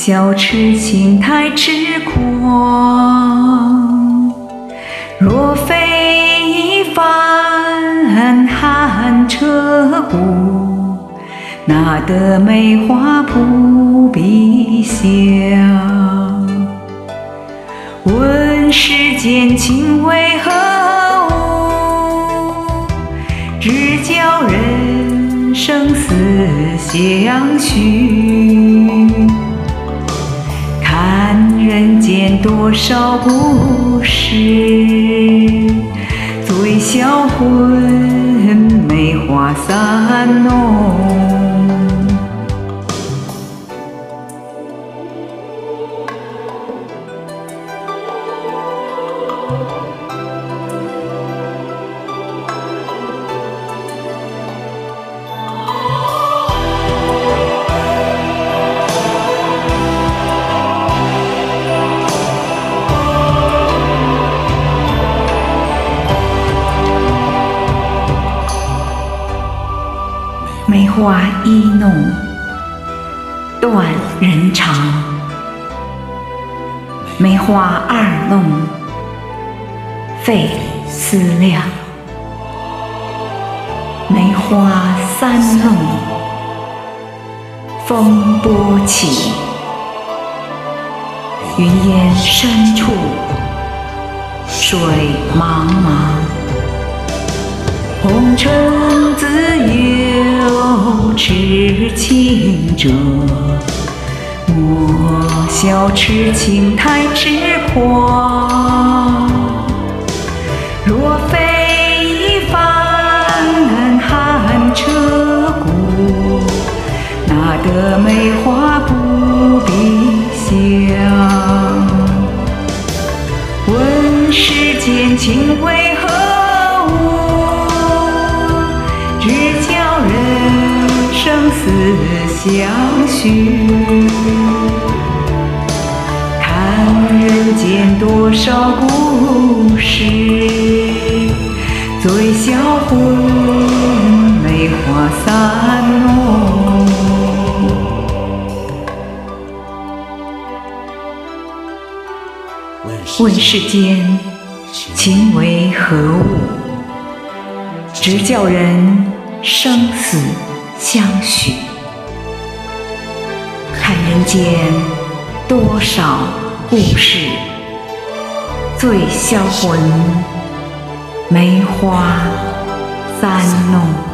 小痴情太痴狂，若非一番寒彻骨，哪得梅花扑鼻香？问世间情为何物，只教人生死相许。看人间多少故事，醉销魂，梅花散浓。梅花一弄断人肠，梅花二弄费思量，梅花三弄风波起。云烟深处水茫茫，红尘自有痴情者，莫笑痴情太痴狂。若非一番寒彻骨，哪得梅花扑鼻香？问世间情为何物，只教人生死相许。看人间多少故事，醉销魂，梅花散浓。问世间情为何物，只教人生死相许。看人间多少故事，醉销魂，梅花散浓。